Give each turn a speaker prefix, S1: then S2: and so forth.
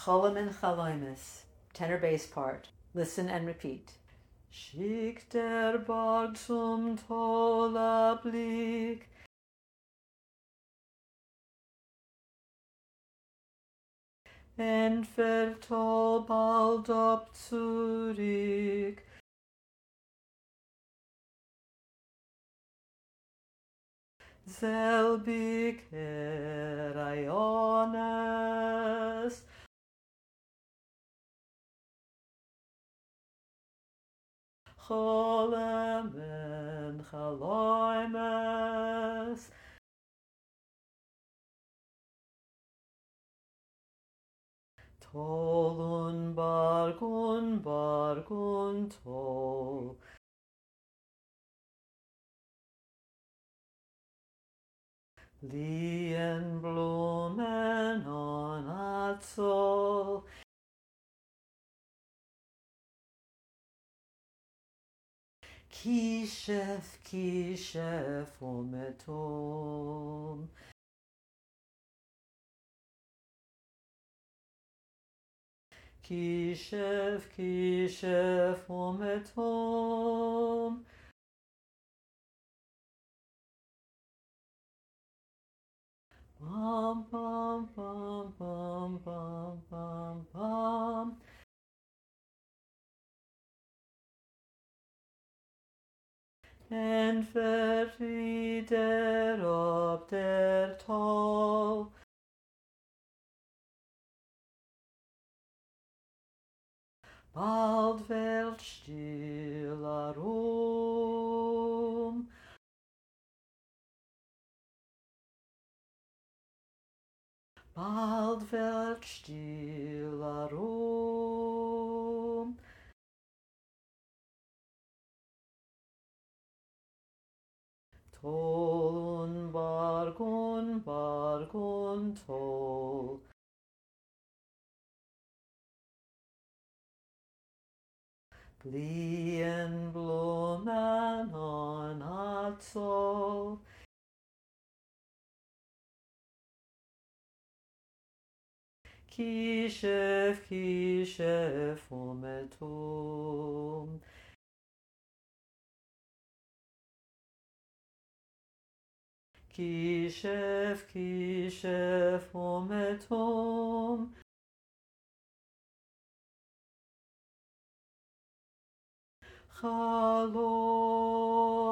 S1: Cholam and Chaloimus, tenor bass part. Listen and repeat. Schickt der Berg zum toller Blick, entfällt toll bald ob zurück. Selbig Iones, Cholem and Chaloimes, Toll und Barg und Toll. Lienblumen on Atzoll, Kishef, Kishef ometom. Kishef, Kishef ometom. Bam, bam, bam, bam, bam, bam, bam. Entfällt wieder ob der Toll. Bald wird stiller Ruhm. Bald wird stiller Ruhm. Toll und Barg und Toll. Lienblumen on Atzoll. Kishef, Kishef ometom. Kishef, Kishef ometom. Chalom.